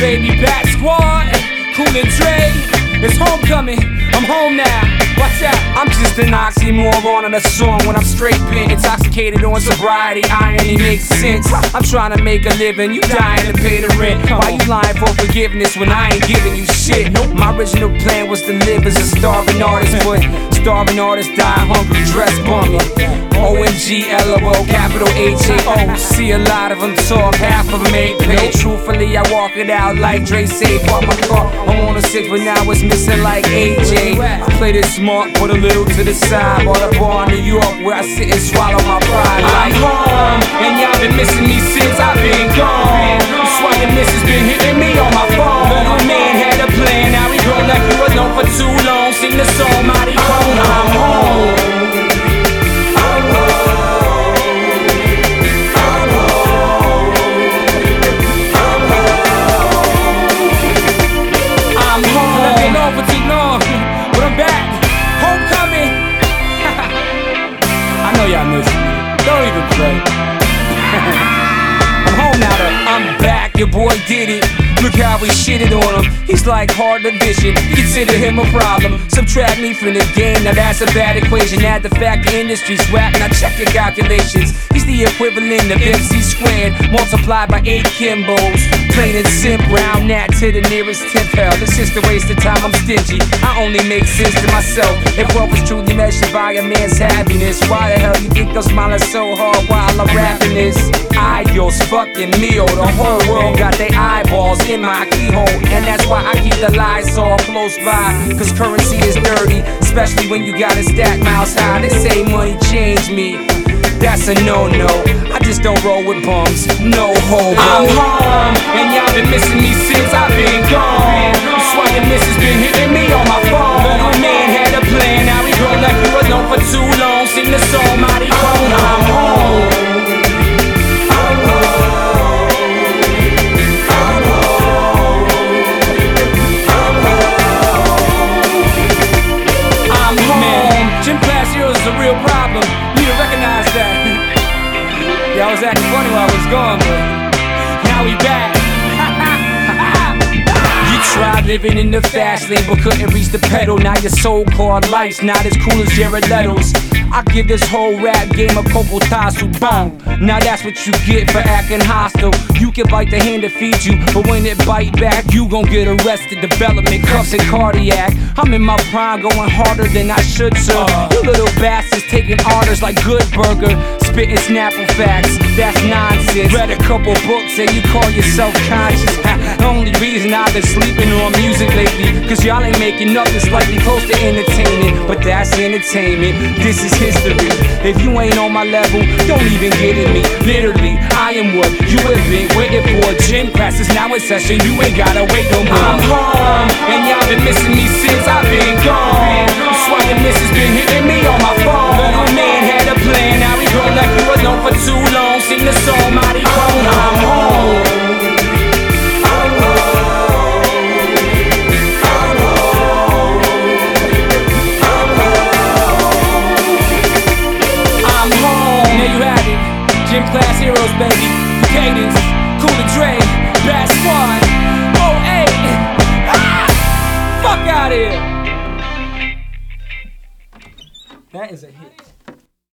baby, Bat Squad, Cool and Dre. It's homecoming, I'm home now. Watch out, I'm just an oxymoron on a song when I'm straight bent, intoxicated on sobriety. Irony makes sense. I'm trying to make a living, you dying to pay the rent. Why you lying for forgiveness when I ain't giving you shit? My original plan was to live as a starving artist, but starving artists die hungry, dress bummy. OMG, LOL, capital HAO. See a lot of them talk, half of them ain't paid. Truthfully, I walk it out like Dre say. Bought my car, I'm on a 6, but now it's missing like AJ. I played it smart, put a little to the side. Bought a bar in New York where I sit and swallow my pride. I'm home, and y'all been missing me since I've been gone. That's why the missus been hitting me on my phone. Little man had a plan, now we grown left you alone for too long. Sing the song, mighty home, I'm home. For too long, but I'm back. Homecoming. I know y'all miss me. Don't even play. I'm home now though. I'm back. Your boy did it. Look how we shitted on him. He's like hard division. Consider him a problem. Subtract me from the game. Now that's a bad equation. Add the fact the industry's whack. Now check your calculations. He's the equivalent of MC squared multiplied by 8 Kimbos. Plain and simple, round that to the nearest 10th hell. It's just a waste of time, I'm stingy. I only make sense to myself. If wealth was truly measured by a man's happiness, why the hell you think I'm smiling so hard while I'm rapping this? Adios, fucking meal. The whole world got their eyeballs in my keyhole, and that's why I keep the lights all close by. Cause currency is dirty, especially when you got a stack miles high. They say money changed me. That's a no-no, I just don't roll with bums, no homo. I'm home, and y'all been missing me since I've been gone. That's why the missus been hitting me on my phone. Little man had a plan, now we grown left you alone for too long. Sing the song, mighty home, I'm home. I'm home. I'm home. I'm home. I'm home. Gym class heroes is a real problem. Recognize that. Yeah, I was acting funny while I was gone, but now we back. You tried living in the fast lane but couldn't reach the pedal. Now your so-called life's not as cool as Jared Leto's. I give this whole rap game a couple tasu bong. Now that's what you get for acting hostile. You can bite the hand that feeds you, but when it bite back, you gon' get arrested. Development, cuffs and cardiac. I'm in my prime, going harder than I should, sir. You little bastards taking orders like Good Burger, spitting Snapple facts. That's nonsense. Read a couple books and you call yourself conscious. The only reason I've been sleeping on music lately, cause y'all ain't making nothing slightly close to entertainment. But that's entertainment. This is history. If you ain't on my level, don't even get at me. Literally, I am what you have been waiting for. Gym class is now in session, you ain't gotta wait no more. I'm home, and y'all been missing me since I've been gone. That's why the missus been hitting me on my phone. Little man had a plan, now we grown left you alone for too long. Sing the song, mighty home, I'm home. Gym class heroes, baby. Cadence, Cool and Dre, Bat Squad, 08. Ah! Fuck out here. That is a hit.